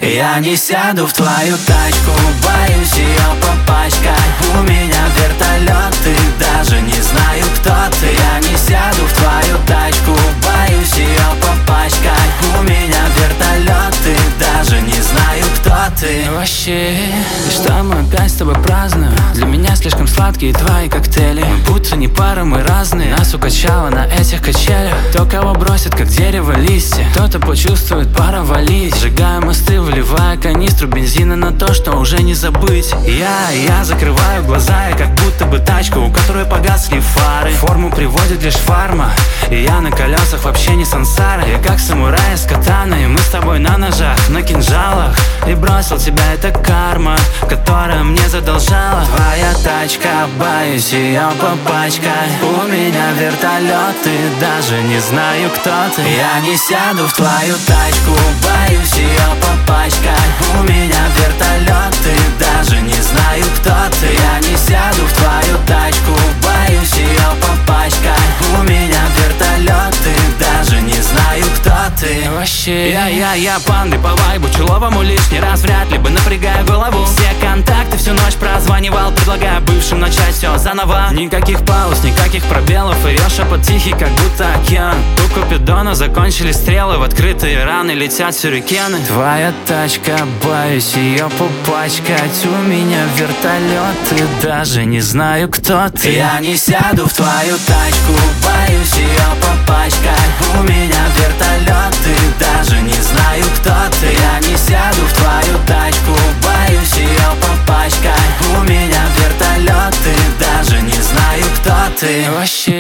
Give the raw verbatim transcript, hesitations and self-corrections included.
Я не сяду в твою тачку, боюсь ее попачкать. У меня вертолет, ты даже не знаю, кто ты. Я не сяду в твою тачку, боюсь ее попачкать. У меня вертолет, ты даже не знаю, кто ты. Вообще, и что мы опять с тобой празднуем? Для меня слишком сладкие твои коктейли. Мы будто не пара, мы разные. Нас укачало на этих качелях. То, кого бросит, как дерево листья. Кто-то почувствует, пора валить. Сжигаю мосты, вливая канистру бензина на то, что уже не забыть. Я, я закрываю глаза, я как будто бы тачка, у которой погасли фары. Форму приводит лишь фарма, и я на колесах вообще не сансара. Я как самурай с катаной, мы с тобой на ножах, на кинжалах. И бросил тебя, это карма, которая мне задолжала. Твоя тачка, боюсь ее попачкать. У меня вертолет, и даже не знаю, кто ты. Я не сяду в твою тачку, боюсь ее попачкать. У меня вертолет, и даже не знаю, кто ты. Я не сяду в твою тачку, боюсь ее попачкать. У меня вертолет, и даже не знаю, кто ты. Вообще, я, я, я панды по вайбу, чуловому лишний раз вряд ли бы напрягаю голову. Все контакты всю ночь прозванивал, предлагая бывшим начать все заново. Никаких пауз, никаких пробелов, ее шепот тихий, как будто океан. У Купидона закончились стрелы, в открытые раны летят сюрикены. Твоя тачка, боюсь ее попачкать. У меня вертолет, и даже не знаю, кто ты. Я не сяду в твою тачку, боюсь ее попачкать. У меня вертолет, и даже не знаю, кто ты. Я не сяду в твою тачку, боюсь ее попачкать. У меня вертолет, и даже не знаю, кто ты. Вообще,